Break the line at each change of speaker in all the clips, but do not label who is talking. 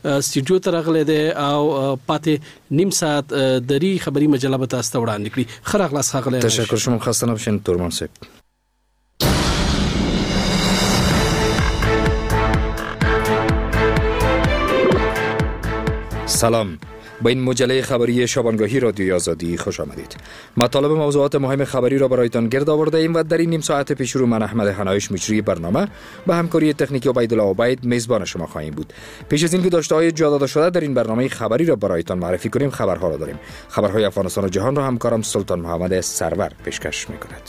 استډیو ته راغلی دی او پاتې نیم ساعت دری خبری مجله به تاسو ته وړاندې کړي. خیر اخلاص خغلی.
تشکر شما. خسته نباشین تورمان صاحب. سلام. با این مجله خبری شبانگاهی رادیوی آزادی خوش آمدید. مطالب موضوعات مهم خبری را برایتان گرد آورده ایم و در این نیم ساعت پیش رو من احمد حنایش مجری برنامه با همکاری تکنیکی عبیدالله عبید میزبان شما خواهیم بود. پیش از اینکه داشته‌های جا داده شده در این برنامه خبری را برایتان معرفی کنیم، خبرها را داریم. خبرهای افغانستان و جهان را همکارم سلطان محمد سرور پیشکش می‌کند.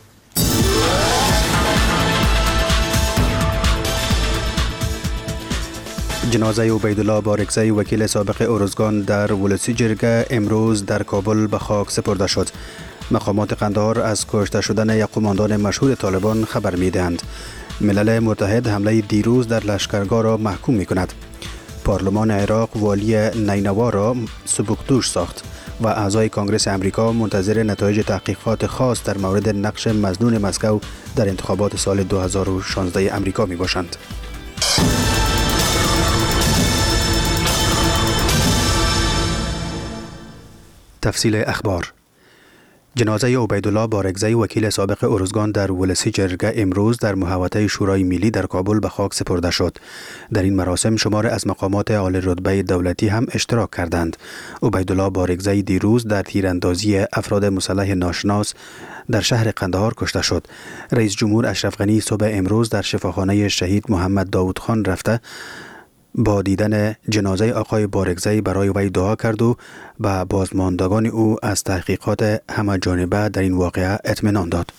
جنازه عبیدالله بارکزی وکیل سابق ارزگان در ولسی جرگه امروز در کابل به خاک سپرده شد. مقامات قندهار از کشته شدن یک قماندان مشهور طالبان خبر می‌دهند. ملل متحد حمله دیروز در لشکرگاه را محکوم می‌کند. پارلمان عراق والی نینوا را سبکدوش ساخت و اعضای کنگره امریکا منتظر نتایج تحقیقات خاص در مورد نقش مظنون مسکو در انتخابات سال 2016 امریکا میباشند. تفصیل اخبار. جنازه عبیدالله بارکزی وکیل سابق ارزگان در ولسی جرگه امروز در محوطه شورای ملی در کابل به خاک سپرده شد. در این مراسم شمار از مقامات عالی رتبه دولتی هم اشتراک کردند. عبیدالله بارکزی دیروز در تیراندازی افراد مسلح ناشناس در شهر قندهار کشته شد. رئیس جمهور اشرف غنی صبح امروز در شفاخانه شهید محمد داود خان رفته با دیدن جنازه آقای بارکزی برای وی دعا کرد و به بازماندگان او از تحقیقات همه جانبه در این واقعه اطمینان داد.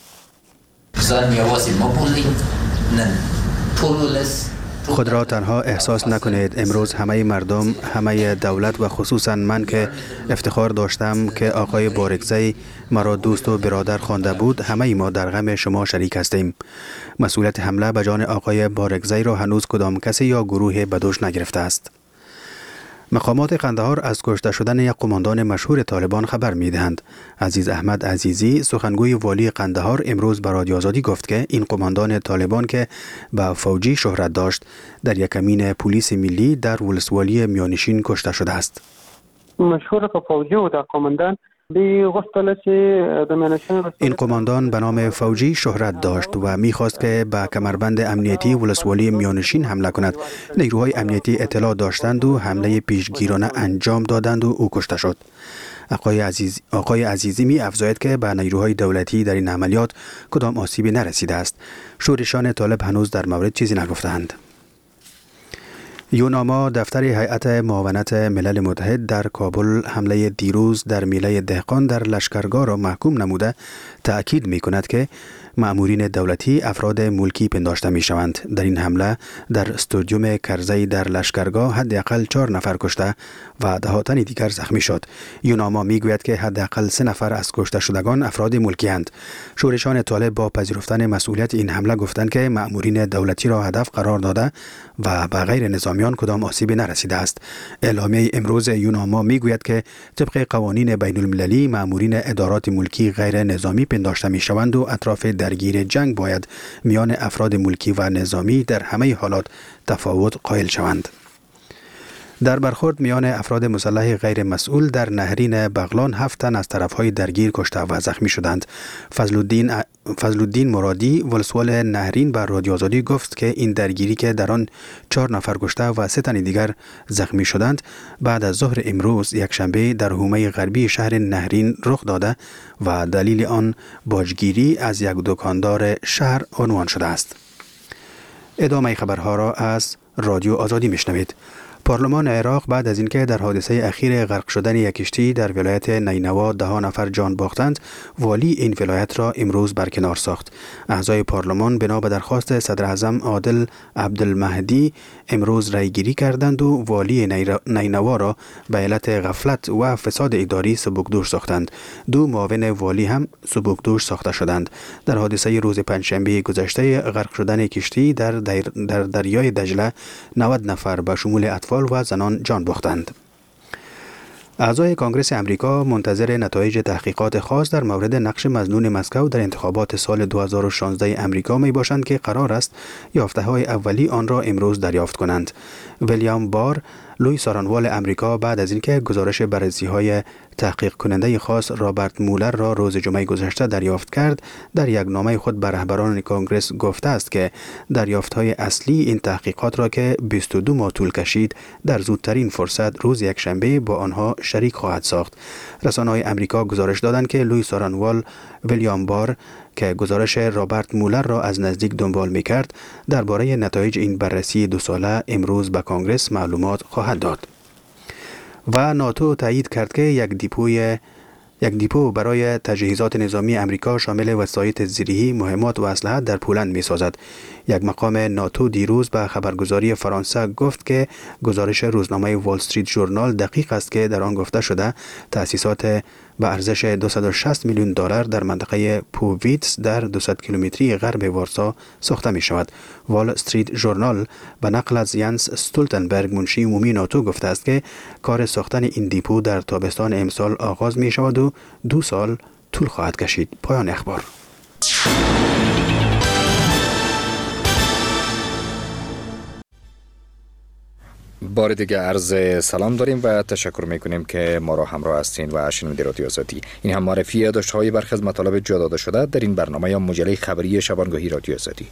خود را تنها احساس نکنید. امروز همه مردم، همه دولت و خصوصا من که افتخار داشتم که آقای بارکزی مرا دوست و برادر خوانده بود، همه ما در غم شما شریک هستیم. مسئولیت حمله به جان آقای بارکزی را هنوز کدام کسی یا گروه به دوش نگرفته است. مقامات قندهار از کشته شدن یک قماندان مشهور طالبان خبر می‌دهند. عزیز احمد عزیزی سخنگوی والی قندهار امروز به رادیو آزادی گفت که این قماندان طالبان که به فوجی شهرت داشت در یک کمین پلیس ملی در ولسوالی میانشین کشته شده است.
مشهور که فوجی و در قماندان
این قماندان به نام فوجی شهرت داشت و می‌خواست که به کمربند امنیتی ولسوالی میانشین حمله کند. نیروهای امنیتی اطلاع داشتند و حمله پیشگیرانه انجام دادند و او کشته شد. آقای عزیزی می افزاید که به نیروهای دولتی در این عملیات کدام آسیبی نرسیده است. شورشان طالب هنوز در مورد چیزی نگفتند. یوناما دفتر هیئت معاونت ملل متحد در کابل حمله دیروز در میله دهقان در لشکرگاه را محکوم نموده تأکید می کند که مأمورین دولتی افراد ملکی پنداشته می شوند. در این حمله در استادیوم کرزی در لشکرگاه حداقل 4 نفر کشته و ده تن دیگر زخمی شد. یوناما می گوید که حداقل 3 نفر از کشته شدگان افراد ملکی اند. شورشان طالب با پذیرفتن مسئولیت این حمله گفتند که مأمورین دولتی را هدف قرار داده و به غیر نظامیان کدام آسیبی نرسیده است. اعلامیه امروز یوناما می گوید که طبق قوانین بین المللی مأمورین ادارات ملکی غیر نظامی پنداشته می شوند و اطراف درگیر جنگ باید میان افراد ملکی و نظامی در همه حالات تفاوت قائل شوند. در برخورد میان افراد مسلح غیر مسئول در نهرین بغلان 7 تن از طرفهای درگیر کشته و زخمی شدند. فضلالدین مرادی ولسوال نهرین بر رادیو آزادی گفت که این درگیری که در آن 4 نفر کشته و 3 تن دیگر زخمی شدند بعد از ظهر امروز یک شنبه در حومه غربی شهر نهرین رخ داده و دلیل آن باجگیری از یک دکاندار شهر عنوان شده است. ادامه خبرها را از رادیو آزادی میشنوید. پارلمان عراق بعد از اینکه در حادثه اخیر غرق شدن یک کشتی در ولایت نینوا 10 نفر جان باختند، والی این ولایت را امروز برکنار ساخت. اعضای پارلمان بنا به درخواست صدر اعظم عادل عبدالمهدی امروز رأیگیری کردند و والی نینوا را به علت غفلت و فساد اداری سبکدوش ساختند. 2 معاون والی هم سبکدوش ساخته شدند. در حادثه روز پنجشنبه گذشته غرق شدن کشتی در دریای دجله 90 نفر به شمول اطفال و زنان جان باختند. اعضای کنگره امریکا منتظر نتایج تحقیقات خاص در مورد نقش مظنون مسکو در انتخابات سال 2016 امریکا می باشند که قرار است یافته‌های اولی آن را امروز دریافت کنند. ویلیام بار لوی سارانوال امریکا بعد از اینکه گزارش بررسی‌های تحقیق کننده خاص رابرت مولر را روز جمعه گذشته دریافت کرد، در یک نامه خود به رهبران کنگره گفته است که دریافت‌های اصلی این تحقیقات را که 22 ماه طول کشید در زودترین فرصت روز یکشنبه با آنها شریک خواهد ساخت. رسانه‌های امریکا گزارش دادند که لوی سارانوال ویلیام بار که گزارش رابرت مولر را از نزدیک دنبال می‌کرد، درباره نتایج این بررسی 2 ساله امروز به کنگره معلومات خواهد داد. و ناتو تایید کرد که یک دیپو برای تجهیزات نظامی امریکا شامل وسایط زیرهی، مهمات و اسلحه در پولند می‌سازد. یک مقام ناتو دیروز به خبرگزاری فرانسه گفت که گزارش روزنامه وال استریت ژورنال دقیق است که در آن گفته شده تأسیسات به ارزش 260 میلیون دلار در منطقه پوویتس در 200 کیلومتری غرب وارسا ساخته می شود. وال استریت ژورنال به نقل از ینس استولتنبرگ منشی عمومی ناتو گفته است که کار ساختن این دیپو در تابستان امسال آغاز می شود و 2 سال طول خواهد کشید. پایان اخبار.
بار دیگه عرض سلام داریم و تشکر میکنیم که ما را همراه هستین و شنونده رادیو آزادی. این هم معرفی یادداشت‌های برخی از مطالب جا داده شده در این برنامه یا مجله خبری شبانگاهی رادیو آزادی.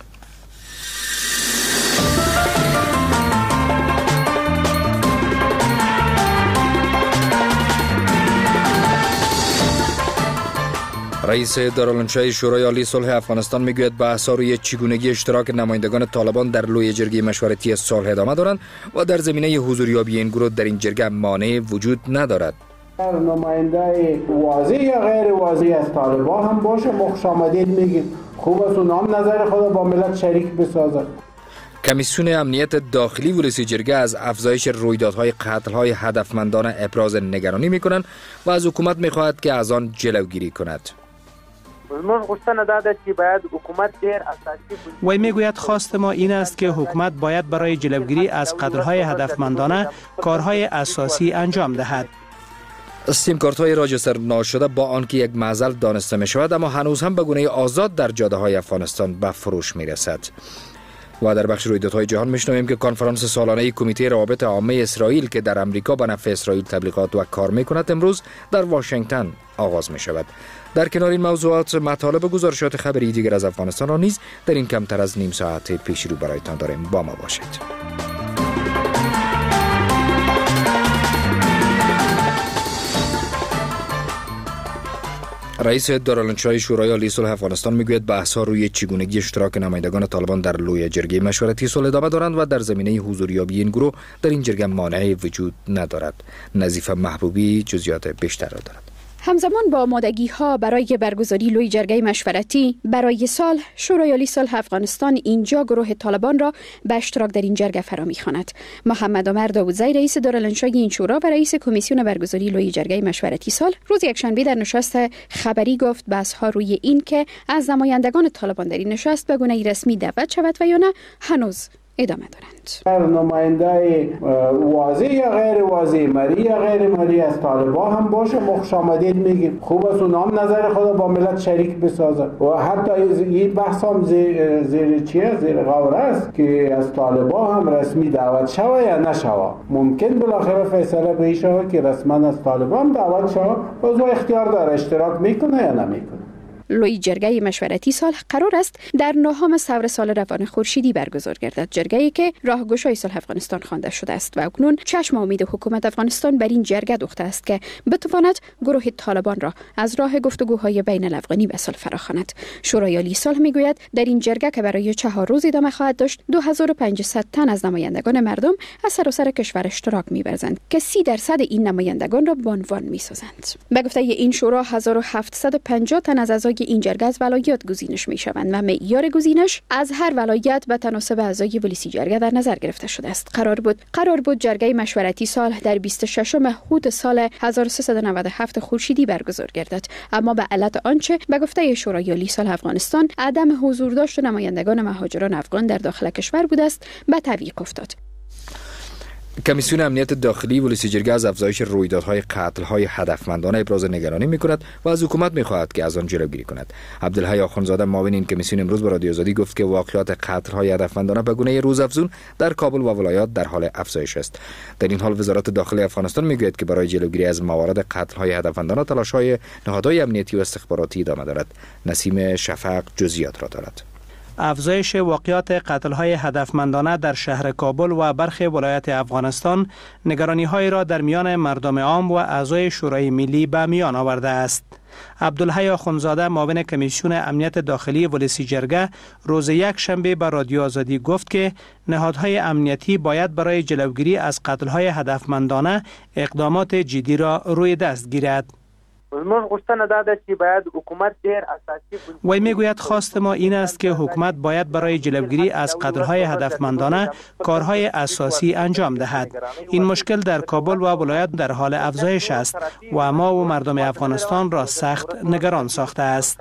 رئیس دارالانشای شورای عالی صلح افغانستان میگوید بحث‌ها روی چگونگی اشتراک نمایندگان طالبان در لوی جرگه مشورتی صلح ادامه دارند و در زمینه حضوریابی این گروه در این جرگه مانع وجود ندارد.
نماینده واضح یا غیر واضح از طالبان هم باشه خوش آمدید میگید، خوب است اونام نظر خود با ملت شریک بسازد.
کمیسیون امنیت داخلی ولسی جرگه از افزایش رویدادهای قتل‌های هدفمندانه ابراز نگرانی می‌کنند و از حکومت می‌خواهد که از آن جلوگیری کند.
وی میگوید خواست ما این است که حکومت باید برای جلوگیری از قتل‌های هدفمندانه کارهای اساسی انجام دهد.
سیم کارت های راجستر ناشده با آنکه یک معضل دانسته می شود اما هنوز هم به گونه آزاد در جاده های افغانستان به فروش می رسد. و در بخش رویدادهای جهان میشنویم که کنفرانس سالانه کمیته روابط عامه اسرائیل که در امریکا به نفع اسرائیل تبلیغات و کار میکند امروز در واشنگتن آغاز می شود. در کنار این موضوعات مطالب و گزارشات خبری دیگر از افغانستان را نیز در این کمتر از نیم ساعت پیش رو برایتان داریم. با ما باشید. رئیس دارالانشای شورای عالی صلح افغانستان میگوید بحث‌ها روی چگونگی اشتراک نمایندگان طالبان در لوی جرگه مشورتی صلح ادامه دارند و در زمینه حضوریابی این گروه در این جرگه مانعی وجود ندارد. نظیفه محبوبی جزئیات بیشتر را دارد.
همزمان با آمادگی‌ها برای برگزاری لوی جرگه مشورتی برای سال، شورای عالی صلح افغانستان اینجا گروه طالبان را به اشتراک در این جرگه فرا می‌خواند. محمد عمر داوودزی رئیس دارالانشای این شورا و رئیس کمیسیون برگزاری لوی جرگه مشورتی سال روز یکشنبه در نشست خبری گفت بحث‌ها روی این که از نمایندگان طالبان در این نشست به گونه رسمی دعوت شود و یا نه هنوز ادامه دارند.
نماینده واضح یا غیر واضح، مری یا غیر مری از طالبان هم باشه خوش آمدید میگیم، خوب است اونام نظر خود با ملت شریک بسازد. و حتی این بحث هم زیر غور است که از طالبان هم رسمی دعوت شوه یا نشوه. ممکن بالاخره فیصله به این شوه که رسما از طالبان دعوت شوه و او اختیار داره اشتراک میکنه یا نمیکنه.
لوی جرگه مشورتی سال قرار است در 9ام ثور سال روان خورشیدی برگزار گردد. جرگه‌ای که راهگشای صلح افغانستان خوانده شده است و اکنون چشم امید حکومت افغانستان بر این جرگه دوخته است که بتواند گروه طالبان را از راه گفتگوهای بین الافغانی به صلح فراخواند. شورای عالی صلح میگوید در این جرگه که برای 4 روز ادامه خواهد داشت 2500 تن از نمایندگان مردم از سراسر کشور اشتراک می‌ورزند که 30% این نمایندگان را بانوان می‌سازند. به گفته این شورا 1750 تن از اعضای این جرگه از ولایات گزینش می‌شوند و معیار گزینش از هر ولایت به تناسب اعضای ولسی جرگه در نظر گرفته شده است. قرار بود جرگه مشورتی سال در 26 مهر سال 1397 خورشیدی برگزار گردد، اما به علت آنچه به گفته شورای عالی صلح افغانستان عدم حضور داشت نمایندگان مهاجران افغان در داخل کشور بوده است به تعویق افتاد.
کمیسیون امنیت داخلی ولسی جرگه از افزایش رویدادهای قتل‌های هدفمندانه ابراز نگرانی می‌کند و از حکومت می‌خواهد که از آن جلوگیری کند. عبدالحی آخوندزاده معاون این کمیسیون امروز به رادیو آزادی گفت که واقعات قتل‌های هدفمندانه به گونه روزافزون در کابل و ولایات در حال افزایش است. در این حال وزارت داخلی افغانستان می‌گوید که برای جلوگیری از موارد قتل‌های هدفمندانه تلاش‌های نهادهای امنیتی و استخباراتی ادامه دارد. نسیم شفق جزئیات را دارد.
افزایش واقعات قتل‌های هدفمندانه در شهر کابل و برخی ولایات افغانستان نگرانی‌های را در میان مردم عام و اعضای شورای ملی به میان آورده است. عبدالحی آخوندزاده معاون کمیسیون امنیت داخلی ولسی جرگه روز یک شنبه به رادیو آزادی گفت که نهادهای امنیتی باید برای جلوگیری از قتل‌های هدفمندانه اقدامات جدی را روی دست گیرد. وی میگوید خواست ما این است که حکومت باید برای جلوگیری از قتل‌های هدفمندانه کارهای اساسی انجام دهد. این مشکل در کابل و ولایت در حال افزایش است و ما و مردم افغانستان را سخت نگران ساخته است.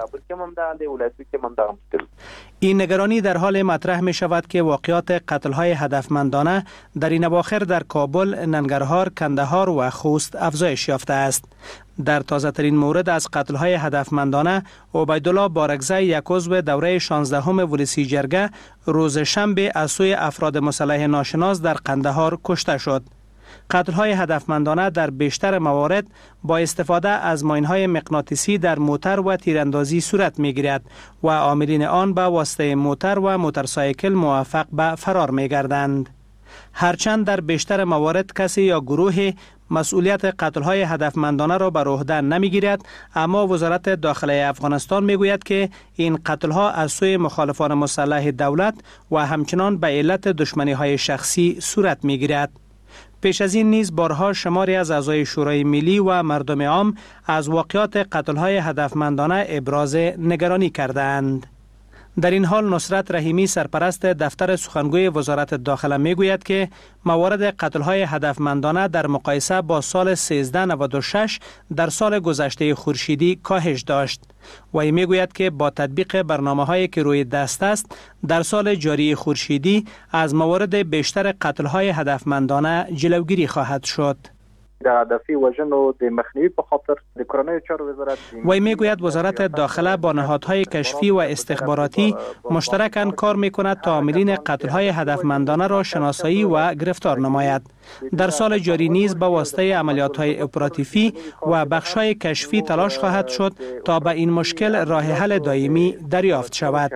این نگرانی در حال مطرح می شود که واقعات قتل‌های هدفمندانه در این اواخر در کابل، ننگرهار، کندهار و خوست افزایش یافته است. در تازه ترین مورد از قتل‌های هدفمندانه، عبیدالله بارگزی یک عضو دوره 16 ولسی جرگه روز شنبه از سوی افراد مسلح ناشناس در قندهار کشته شد. قتل‌های هدفمندانه در بیشتر موارد با استفاده از ماین‌های مغناطیسی در موتر و تیراندازی صورت می‌گیرد و عاملین آن به واسطه موتر و موتورسایکل موفق به فرار می‌گردند. هرچند در بیشتر موارد کسی یا گروه مسئولیت قتل‌های هدفمندانه را بر عهده نمی‌گیرد، اما وزارت داخلی افغانستان می‌گوید که این قتل‌ها از سوی مخالفان مسلح دولت و همچنان به علت دشمنی‌های شخصی صورت می‌گیرد. پیش از این نیز بارها شماری از اعضای شورای ملی و مردم عام از واقعات قتل‌های هدفمندانه ابراز نگرانی کردند. در این حال نصرت رحیمی سرپرست دفتر سخنگوی وزارت داخله میگوید که موارد قتل‌های هدفمندانه در مقایسه با سال 1396 در سال گذشته خورشیدی کاهش داشت. و میگوید که با تطبیق برنامه‌هایی که روی دست است در سال جاری خورشیدی از موارد بیشتر قتل‌های هدفمندانه جلوگیری خواهد شد. وی میگوید وزارت داخله با نهادهای کشفی و استخباراتی مشترکاً کار میکند تا عاملین قتل‌های هدفمندانه را شناسایی و گرفتار نماید. در سال جاری نیز به واسطه عملیات‌های اپراتیفی و بخش‌های کشفی تلاش خواهد شد تا به این مشکل راه حل دائمی دریافت شود.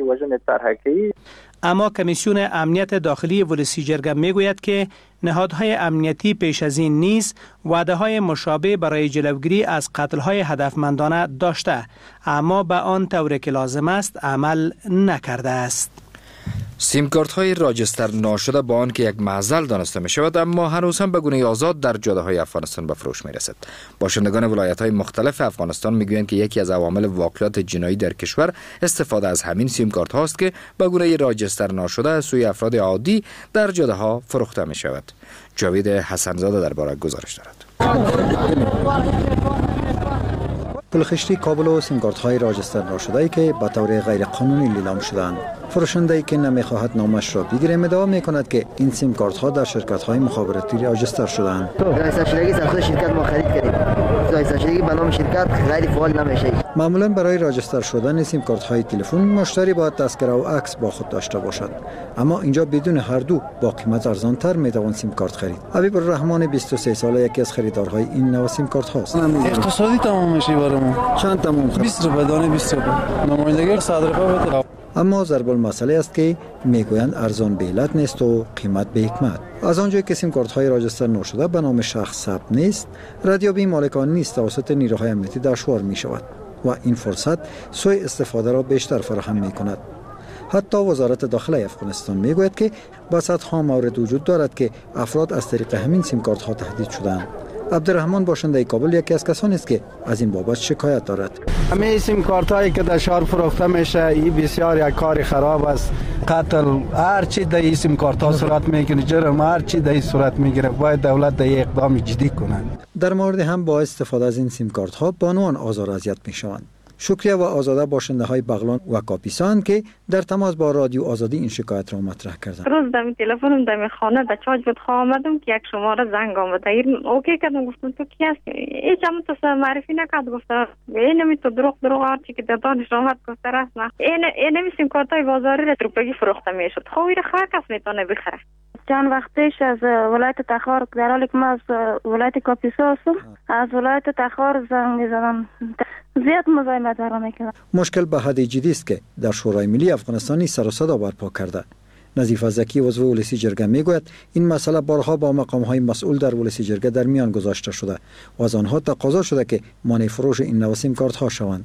اما کمیسیون امنیت داخلی ولسی جرگه میگوید که نهادهای امنیتی پیش از این نیز وعده‌های مشابه برای جلوگیری از قتل‌های هدفمندانه داشته، اما به آن طور که لازم است عمل نکرده است.
سیم کارت های راجستر ناشده با آن که یک معضل دانسته می شود، اما هنوز هم به گونه آزاد در جاده های افغانستان به فروش می رسد. باشندگان ولایت های مختلف افغانستان می گویند که یکی از عوامل واقعات جنایی در کشور استفاده از همین سیم کارت هاست که به گونه راجستر ناشده از سوی افراد عادی در جاده ها فروخته می شود. جاوید حسنزاده درباره گزارش دارد.
پلخشتی کابل و سیم کارت های راجستر ناشده که به طور غیر قانونی لیلام شدند. فروشنده که نمیخواهد نامش را بگیره ادعا میکند که این سیم کارت ها در شرکت های مخابراتی راجستر شدند.
راجستر شدگی سمت شرکت ما خرید کردیم. راجستر شدگی به نام شرکت غیر فعال نمیشه.
معمولا برای راجستر شدن سیم کارت های تلفن مشتری باید تذکره و عکس با خود داشته باشد، اما اینجا بدون هر دو با قیمت ارزان تر میتوان سیم کارت خرید. حبیب الرحمن 23 ساله یکی از خریدارهای این نوع سیم کارت هاست.
اقتصادی تمام میشه برام.
چند تمام؟
20 روپیه دانه 20 روپیه. نمایندگی 100 روپیه.
اما ضرب المثل است که میگویند ارزان به علت نیست و قیمت به حکمت. از آنجایی که سیم کارت های راجستر نشده به نام شخص ثبت نیست، ردیابی مالکان نیست توسط نیروهای امنیتی دشوار می شود و این فرصت سوء استفاده را بیشتر فراهم می کند. حتی وزارت داخلی افغانستان می گوید که با صدها مورد وجود دارد که افراد از طریق همین سیم کارت ها تهدید شدند. عبدالرحمن باشنده کابل یکی از کسانی است که از این بابت شکایت دارد.
همه سیم کارت هایی که در شهر فروخته میشه این بسیار یک کار خراب است. قتل هر چی در این سیم کارت ها صورت میگیره، جرم هر چی در این صورت میگیره، باید دولت در این اقدام جدی کنند.
در مورد هم با استفاده از این سیم کارت ها بانوان آزار و اذیت میشوند. شکریه و آزاده باشنده های بغلان و کاپیسان که در تماس با رادیو آزادی این شکایت را مطرح کردند.
روز دم تلفنم دم خانه به چارج بود آمدم که یک شماره زنگ آمد. اوکی کردم گفتم تو کی هستی؟ هیچ هم تو معرفی نکرد. گفتم اینمی تو دروغ هرچی که در دانش آمد گفته راست نه. اینمی سیم کارتای بازاری را روپیه فروخته میشد. خب این هر کس میتونه بخره.
چند وقت پیش از ولایت تخار در حالی که من از ولایت کاپیسا هستم از ولایت تخار زنگ زدم زیاد مزاحمت را میکردم.
مشکل به حد جدی است که در شورای ملی افغانستانی سر و صدا برپا کرده. نظیف زکی عضو ولسی جرگه میگوید این مسئله بارها با مقام‌های مسئول در ولسی جرگه در میان گذاشته شده و از آنها تقاضا شده که مانع فروش این نوع سیم کارت ها شوند.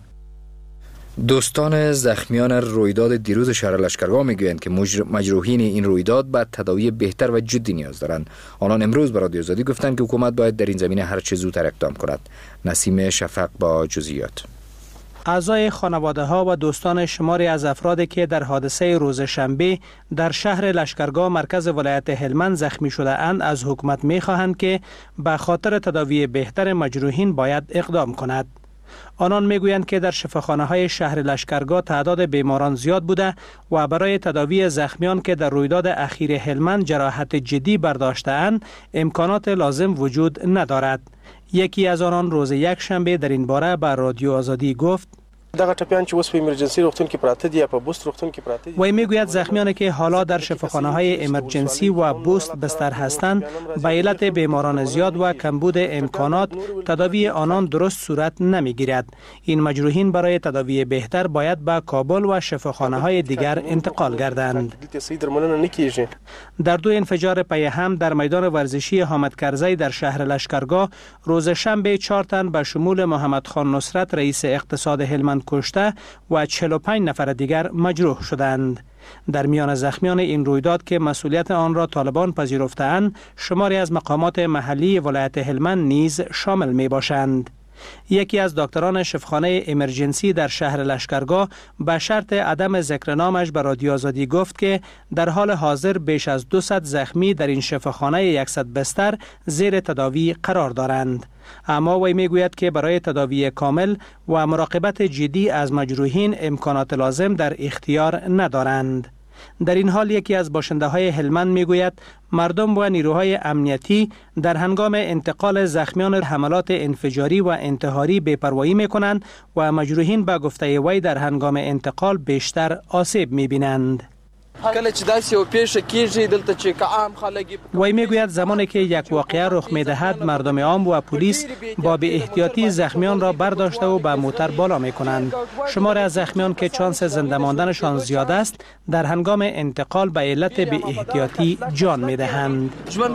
دوستان زخمیان رویداد دیروز شهر لشکرگاه میگویند که مجروحین این رویداد به تداوی بهتر و جدی نیاز دارند. آنان امروز به رادیو آزادی گفتند که حکومت باید در این زمینه هر چه زودتر اقدام کند. نسیم شفق با جزئیات.
اعضای خانواده ها و دوستان شماری از افرادی که در حادثه روز شنبه در شهر لشکرگاه مرکز ولایت هلمند زخمی شده اند از حکومت می خواهند که به خاطر تداوی بهتر مجروحین باید اقدام کند. آنان میگویند که در شفاخانه های شهر لشکرگاه تعداد بیماران زیاد بوده و برای تداوی زخمیان که در رویداد اخیر هلمند جراحت جدی برداشته‌اند امکانات لازم وجود ندارد. یکی از آنان روز یک شنبه در این باره به رادیو آزادی گفت
دغه ټپیان چې اوس په ایمرجنسي روغتون کې پراته دي یا په بوست روغتون کې پراته دي.
وی میگوید زخمیانی که حالا در شفاخانه های ایمرجنسی و بوست بستر هستند به علت بیماران زیاد و کمبود امکانات تداوی آنان درست صورت نمیگیرد. این مجروحین برای تداوی بهتر باید به کابل و شفاخانه های دیگر انتقال گردند. در دو انفجار پی هم در میدان ورزشی حامد کرزی در شهر لشکرگاه روز شنبه 4 تن به شمول محمد خان نصرت رئیس اقتصاد هلمند کشته و 45 نفر دیگر مجروح شدند. در میان زخمیان این رویداد که مسئولیت آن را طالبان پذیرفته‌اند شماری از مقامات محلی ولایت هلمند نیز شامل می باشند. یکی از دکتران شفاخانه ایمرجنسی در شهر لشکرگاه به شرط عدم ذکر نامش به رادیو آزادی گفت که در حال حاضر بیش از 200 زخمی در این شفاخانه 100 بستر زیر تداوی قرار دارند. اما وی میگوید که برای تداوی کامل و مراقبت جدی از مجروحین امکانات لازم در اختیار ندارند. در این حال یکی از باشنده های هلمند میگوید مردم و نیروهای امنیتی در هنگام انتقال زخمیان حملات انفجاری و انتحاری بی‌پروایی میکنند و مجروحین به گفته وی در هنگام انتقال بیشتر آسیب میبینند. وی میگوید زمانی که یک واقعه رخ میدهد مردم عام و پلیس با بی احتیاطی زخمیان را برداشته و به موتر بالا میکنند. شمار از زخمیان که چانس زنده ماندنشان زیاد است در هنگام انتقال به علت بی احتیاطی جان میدهند.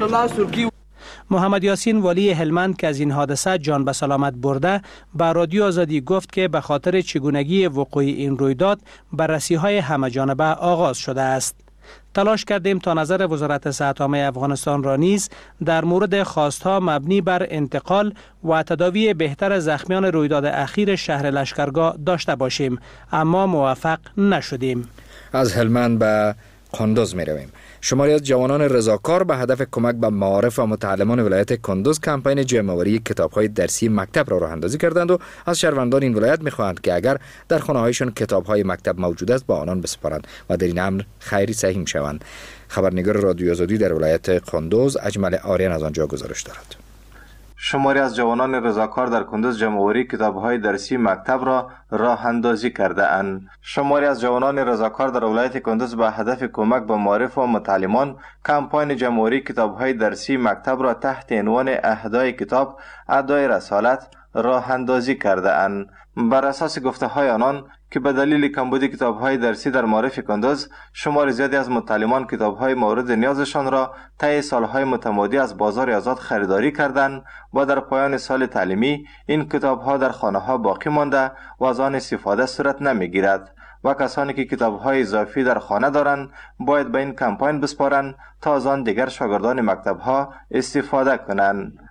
محمد یاسین والی هلمند که از این حادثه جان به سلامت برده به رادیو آزادی گفت که به خاطر چگونگی وقوع این رویداد بررسی‌های همه‌جانبه آغاز شده است. تلاش کردیم تا نظر وزارت صحت عامه افغانستان را نیز در مورد خواستها مبنی بر انتقال و تداوی بهتر زخمیان رویداد اخیر شهر لشکرگاه داشته باشیم، اما موفق نشدیم.
از هلمند به کندوز می رویم. شماری از جوانان رضاکار به هدف کمک به معارف و متعلمان ولایت کندوز کمپین جمع‌آوری کتاب‌های درسی مکتب را راه اندازی کردند و از شهروندان این ولایت می‌خواهند که اگر در خانه‌هایشان کتاب‌های مکتب موجود است با آنان بسپارند و در این امر خیری سهیم شوند. خبرنگار رادیو آزادی در ولایت کندوز اجمل آریان از آنجا گزارش دارد.
شماری از جوانان رضاکار در کندوز جمع‌آوری کتاب‌های درسی مکتب را راه اندازی کرده اند. شماری از جوانان رضاکار در ولایت کندوز به هدف کمک به معارف و متعلمان کمپاین جمع‌آوری کتاب‌های درسی مکتب را تحت عنوان اهدای کتاب ادای رسالت راه اندازی کرده اند. بر اساس گفته‌های آنان که به دلیل کمبود کتاب‌های درسی در معارف کندوز شمار زیادی از متعلمان کتاب‌های مورد نیازشان را طی سال‌های متمادی از بازار آزاد خریداری کردند و در پایان سال تعلیمی این کتاب‌ها در خانه‌ها باقی مانده و از آن استفاده صورت نمی‌گیرد و کسانی که کتاب‌های اضافی در خانه دارند باید به این کمپاین بسپارند تا از آن دیگر شاگردان مکتب‌ها استفاده کنند.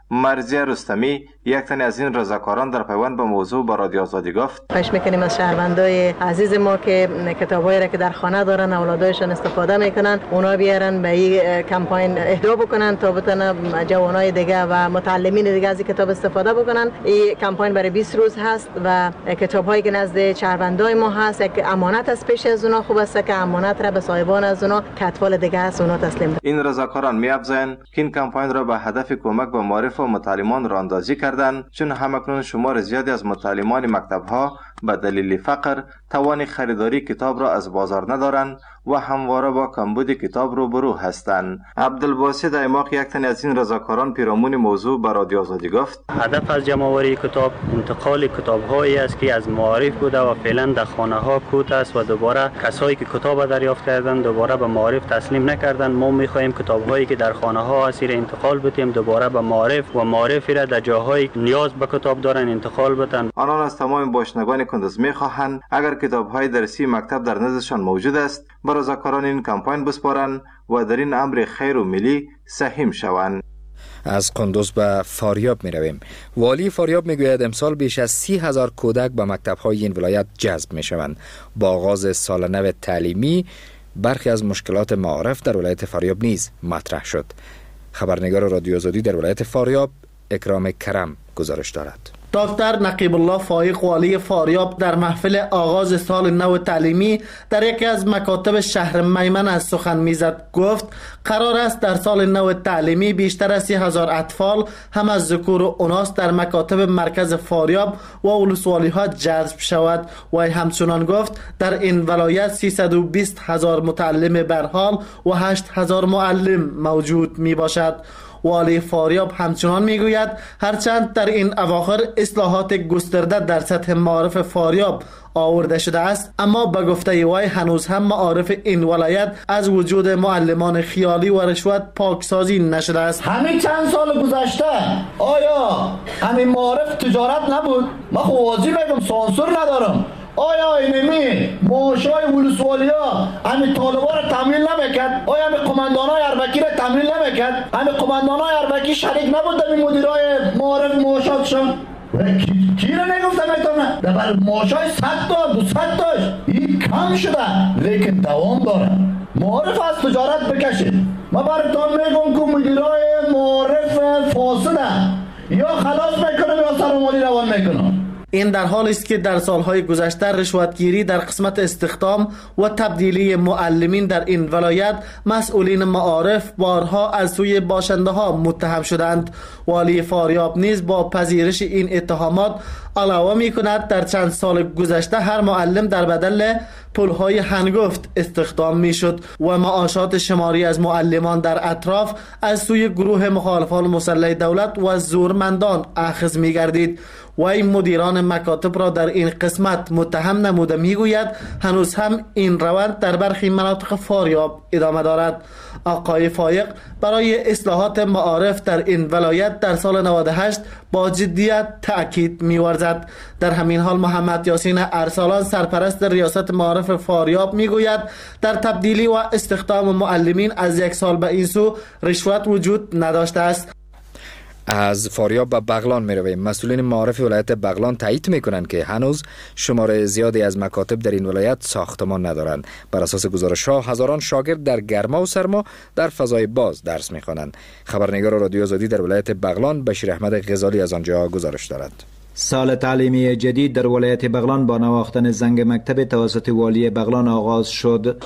مرضیه رستمی یک تن از این رضاکاران در پیوند به موضوع با رادیو آزادی گفت:
خواهش میکنیم از شهروندای عزیز ما که کتابایی را که در خانه دارن اولادایشان استفاده میکنن اونا بیارن به این کمپاین اهدا بکنن تا بتونن جوانای دیگه و متعلمین دیگه از این کتاب استفاده بکنن. این کمپاین برای 20 روز هست و کتابایی که نزد شهروندای ما هست یک امانت از پیش از اونا خوب است که امانت را به صاحبان از اونا که اطفال دیگه هست اونا تسلیم.
این رضاکاران می‌افزایند که این کمپاین را به هدف کمک به معارف و متعلمان راه اندازی کردند، چون همکنون شمار زیادی از متعلمان مکتب‌ها به دلیل فقر توان خریداری کتاب را از بازار ندارند و همواره با کمبود کتاب روبرو هستند. عبدالباسط ایماق یک تن از این رضاکاران پیرامون موضوع به رادیو آزادی گفت:
هدف از جمع‌آوری کتاب انتقال کتاب‌هایی است که از معارف بوده و فعلا در خانه‌ها کوت است و دوباره کسایی که کتاب دریافت کردند دوباره به معارف تسلیم نکردند. ما می‌خواهیم کتاب‌هایی که در خانه‌ها اسیر انتقال بدیم دوباره به معارف و معارفی را در جاهایی نیاز به کتاب دارن انتقال بدن.
آنان از تمام باشندگان کندز می‌خواهند اگر کتاب‌های درسی مکتب در نزدشان موجود است به رضاکاران این کمپاین بسپارند و در این امر خیر و ملی سهیم شوند.
از قندوز به فاریاب می رویم. والی فاریاب می گوید امسال بیش از 30,000 کودک به مکتب‌های این ولایت جذب می شوند. با آغاز سال نو تعلیمی برخی از مشکلات معارف در ولایت فاریاب نیز مطرح شد. خبرنگار رادیو آزادی در ولایت فاریاب اکرام کرم گزارش دارد.
دکتر نقیب الله فایق والی فاریاب در محفل آغاز سال نو تعلیمی در یکی از مکاتب شهر میمن از سخن میزد. گفت قرار است در سال نو تعلیمی بیشتر از 30,000 اطفال هم از ذکور و اناث در مکاتب مرکز فاریاب و ولسوالی ها جذب شود. و همچنان گفت در این ولایت 320,000 متعلم برحال و 8,000 معلم موجود می باشد. والی فاریاب همچنان میگوید هرچند در این اواخر اصلاحات گسترده در سطح معارف فاریاب آورده شده است، اما به گفته وی هنوز هم معارف این ولایت از وجود معلمان خیالی و رشوت پاکسازی نشده است.
همین چند سال گذشته آیا همین معارف تجارت نبود؟ من واضح میگم سانسور ندارم. آیا اینمی معاشای ولسوالیا همین طالبا را تمویل نمیکرد؟ آیا همین قماندانای اربکی را تمویل نمیکرد؟ همین قماندانای اربکی شریک نبود در مدیرای معارف معاشاتشان؟ کی را نگفتم ایتونه؟ در معاشای 100 تا 200 تاش این کم شده لیکن دوام داره. معارف از تجارت بکشید. من براتون میگم که مدیرای معارف فاسده یا خلاص میکنم یا سرمالی روان میکنم.
این در حالی است که در سالهای گذشته رشوتگیری در قسمت استخدام و تبدیلی معلمین در این ولایت مسئولین معارف بارها از سوی باشنده ها متهم شدند. والی فاریاب نیز با پذیرش این اتهامات علاوه می کند در چند سال گذشته هر معلم در بدل پولهای هنگفت استخدام می شد و معاشات شماری از معلمان در اطراف از سوی گروه مخالفان مسلح دولت و زورمندان اخذ می گردید. و این مدیران مکاتب را در این قسمت متهم نموده میگوید هنوز هم این روند در برخی مناطق فاریاب ادامه دارد. آقای فایق برای اصلاحات معارف در این ولایت در سال 98 با جدیت تأکید می‌ورزد. در همین حال محمد یاسین ارسلان سرپرست ریاست معارف فاریاب میگوید در تبدیلی و استخدام معلمین از یک سال به این سو رشوت وجود نداشته است.
از فاریاب به بغلان می رویم. مسئولین معارف ولایت بغلان تایید می کنند که هنوز شمار زیادی از مکاتب در این ولایت ساختمان ندارند. بر اساس گزارش ها هزاران شاگرد در گرما و سرما در فضای باز درس می خوانند. خبرنگار رادیو آزادی در ولایت بغلان بشیر احمد غزالی از آنجا گزارش دارد.
سال تعلیمی جدید در ولایت بغلان با نواختن زنگ مکتب توسط والی بغلان آغاز شد.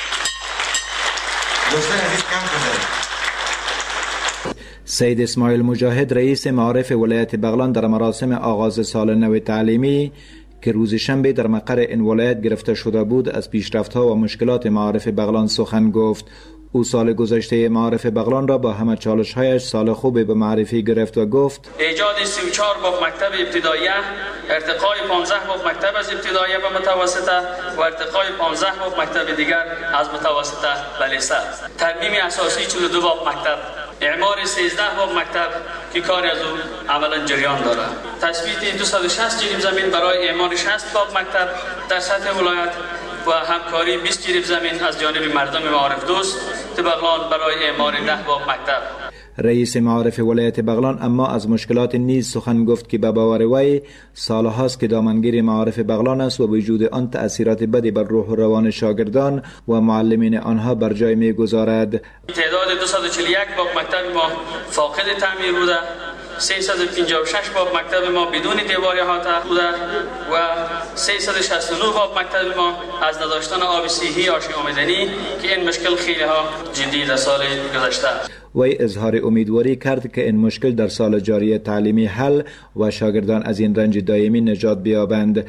سید اسماعیل مجاهد رئیس معارف ولایت بغلان در مراسم آغاز سال نو تعلیمی که روز شنبه در مقر این ولایت گرفته شده بود از پیشرفت‌ها و مشکلات معارف بغلان سخن گفت. او سال گذشته معارف بغلان را با همه چالش‌هایش سال خوبی به معرفی گرفت و گفت
ایجاد 34 باب مکتب ابتداییه، ارتقای 15 باب مکتب از ابتداییه به متوسطه و ارتقای 15 باب مکتب دیگر از متوسطه به لیسه، ترمیم اساسی 42 باب مکتب، اعمار 13 باب مکتب که کار از او عملا جریان داره، تثبیت 260 جریب زمین برای اعمار 60 باب مکتب در سطح ولایت و همکاری 20 جریب زمین از جانب مردم معارف دوست بغلان برای اعمار 10 باب مکتب.
رئیس معارف ولایت بغلان اما از مشکلات نیز سخن گفت که به باور وی سالهاست که دامنگیر معارف بغلان است و وجود آن تأثیرات بدی بر روح و روان شاگردان و معلمین آنها بر جای می‌گذارد.
تعداد 241 باغ مکتب ما فاقد تعمیر بوده، 356 باغ مکتب ما بدون دیوار احاطه بوده و 369 باغ مکتب ما از نداشتن آب صحی آشی آمدنی که این مشکل خیلی ها جدی در سال گذشته است.
وی اظهار امیدواری کرد که این مشکل در سال جاری تعلیمی حل و شاگردان از این رنج دائمی نجات بیابند.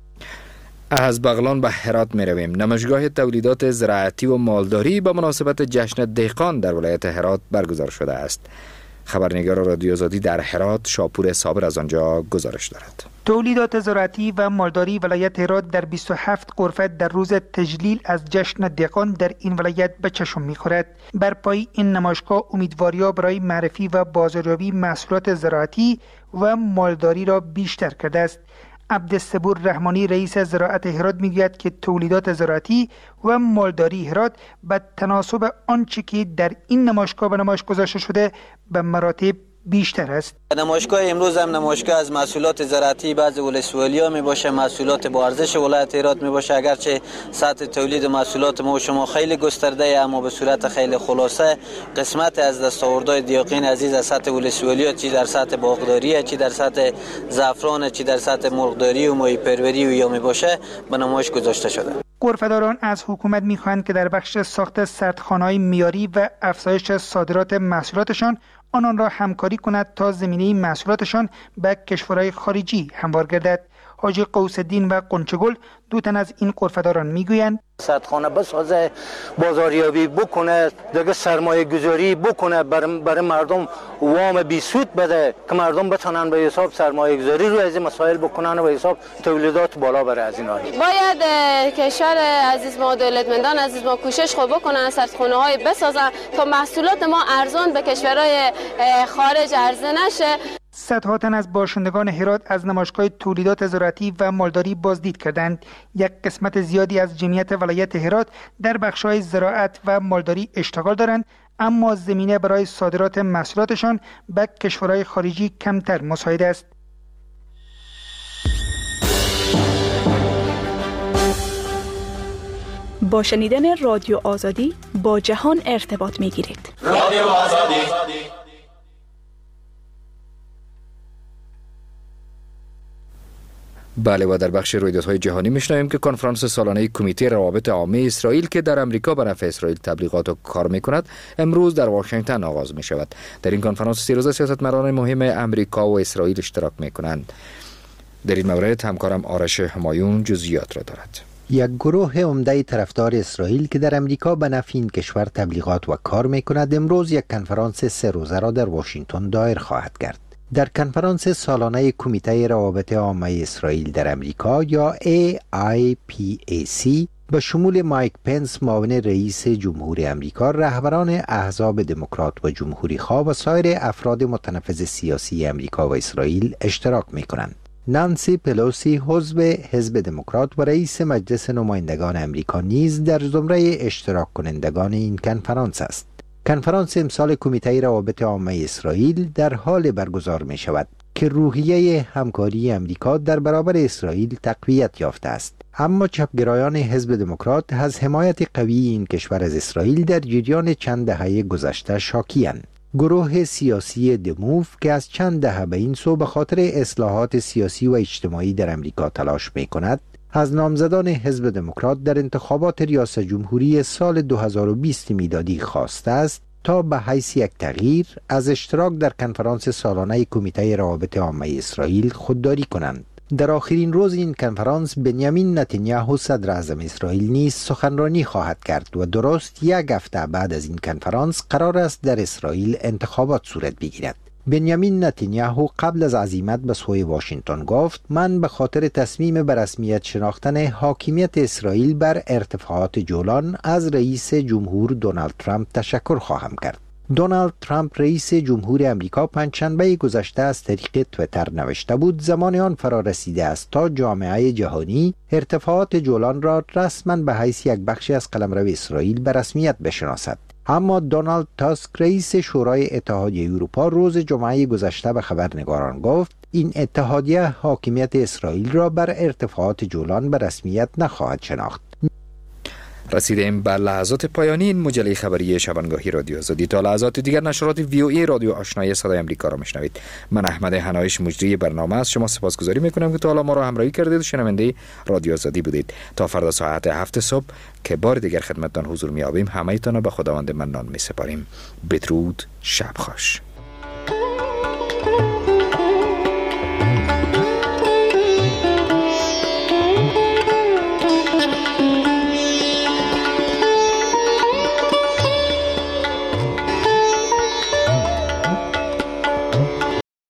از بغلان به هرات می رویم. نمایشگاه تولیدات زراعتی و مالداری به مناسبت جشن دهقان در ولایت هرات برگزار شده است. خبرنگار رادیو آزادی در هرات شاپور صابر از آنجا گزارش دارد.
تولیدات زراعتی و مالداری ولایت هرات در 27 غرفه در روز تجلیل از جشن دهقان در این ولایت به چشم می‌خورد. بر پای این نمایشگاه امیدواری‌ها برای معرفی و بازاریابی محصولات زراعتی و مالداری را بیشتر کرده است. عبدالصبور رحمانی رئیس زراعت هرات میگوید که تولیدات زراعتی و مالداری هرات به تناسب آنچه که در این نمایشگاه به نمایش گذاشته شده به مراتب بیشتر است.
نمایشگاه امروز هم نمایشگاه از محصولات زراعتی بعض ولسوالی‌ها می باشه، محصولات با ارزش ولایت هرات می باشه. اگرچه سطح تولید محصولات ما و شما خیلی گسترده اما به صورت خیلی خلاصه قسمت از دستاوردهای دیاقین عزیز از سطح ولسوالی‌ها، چی در سطح باغداری، چی در سطح زعفران، چی در سطح مرغداری و ماهی پروری و یا می باشه به نمایش گذاشته شده.
غرفه‌داران از حکومت می‌خواهند که در بخش ساخت سردخانه‌های معیاری و افزایش صادرات محصولاتشان آنان را همکاری کند تا زمینه محصولاتشان به کشورهای خارجی هموار گردد. حاجی قوس الدین و قنچگل دو تن از این غرفه‌داران میگویند
سردخانه بسازه، بازاریابی بکنه، دیگه سرمایه گذاری بکنه، برای مردم وام بی سود بده که مردم بتونن به حساب سرمایه گذاری رو از این مسائل بکنن و به حساب تولیدات بالا بره. از این
باید کشور عزیز ما، دولتمندان عزیز ما کوشش خود بکنن سردخانه های بسازن تا محصولات ما ارزان به کشورهای خارج عرضه نشه.
صدها تن از باشندگان هرات از نمایشگاه تولیدات زراعتی و مالداری بازدید کردند. یک قسمت زیادی از جمعیت ولایت هرات در بخش‌های زراعت و مالداری اشتغال دارند، اما زمینه برای صادرات محصولاتشان به کشورهای خارجی کمتر مساعد است.
با شنیدن رادیو آزادی با جهان ارتباط می‌گیرید.
رادیو آزادی.
بله، و در بخش رویدادهای جهانی میشنویم که کنفرانس سالانه کمیته روابط عامه اسرائیل که در امریکا به نفع اسرائیل تبلیغات و کار میکند امروز در واشنگتن آغاز می شود. در این کنفرانس 3 روزه سیاستمداران مهم امریکا و اسرائیل اشتراک میکنند. در این مورد همکارم آرش همایون جزئیات را دارد.
یک گروه عمده طرفدار اسرائیل که در امریکا به نفع این کشور تبلیغات و کار میکند امروز یک کنفرانس 3 روزه را در واشنگتن دایر خواهد کرد. در کنفرانس سالانه کمیته روابط عامه اسرائیل در امریکا یا AIPAC به شمول مایک پنس معاون رئیس جمهور امریکا، رهبران احزاب دموکرات و جمهوری خواه و سایر افراد متنفذ سیاسی امریکا و اسرائیل اشتراک می‌کنند. نانسی پلوسی عضو حزب دموکرات و رئیس مجلس نمایندگان امریکا نیز در زمره اشتراک کنندگان این کنفرانس است. کنفرانس امسال کمیته روابط عامه اسرائیل در حال برگزار می شود که روحیه همکاری امریکا در برابر اسرائیل تقویت یافته است. اما چپگرایان حزب دموکرات از حمایت قوی این کشور از اسرائیل در جریان چند دهه گذشته شاکی‌اند. گروه سیاسی دموف که از چند دهه به این سو به خاطر اصلاحات سیاسی و اجتماعی در امریکا تلاش می کند، از نامزدان حزب دموکرات در انتخابات ریاست جمهوری سال 2020 میلادی خواسته است تا به حیث یک تغییر از اشتراک در کنفرانس سالانه کمیته روابط عامه اسرائیل خودداری کنند. در آخرین روز این کنفرانس بنیامین نتانیاهو صدر اعظم اسرائیل نیز سخنرانی خواهد کرد و درست یک هفته بعد از این کنفرانس قرار است در اسرائیل انتخابات صورت بگیرد. بنیامین نتانیاهو قبل از عزیمت به سوی واشنگتن گفت: من به خاطر تصمیم به رسمیت شناختن حاکمیت اسرائیل بر ارتفاعات جولان از رئیس جمهور دونالد ترامپ تشکر خواهم کرد. دونالد ترامپ رئیس جمهور امریکا پنجشنبه گذشته از طریق توییتر نوشته بود زمان آن فرا رسیده است تا جامعه جهانی ارتفاعات جولان را رسما به حیث یک بخشی از قلمرو اسرائیل به رسمیت بشناسد. اما دونالد تاسک رئیس شورای اتحادیه اروپا روز جمعه گذشته به خبرنگاران گفت این اتحادیه حاکمیت اسرائیل را بر ارتفاعات جولان به رسمیت نخواهد شناخت.
رسیدیم به لحظات پایانی این مجله خبری شبانگاهی رادیو آزادی. تا لحظات دیگر نشرات VOA رادیو آشنای صدای آمریکا را میشنوید. من احمد حنایش مجری برنامه از شما سپاسگزاری میکنم که تا حالا ما را همراهی کردید و شنونده رادیو آزادی بودید. تا فردا ساعت 7 صبح که بار دیگر خدمتتان حضور میابیم، همه تان را به خداوند منان میسپاریم. بدرود، شب خوش.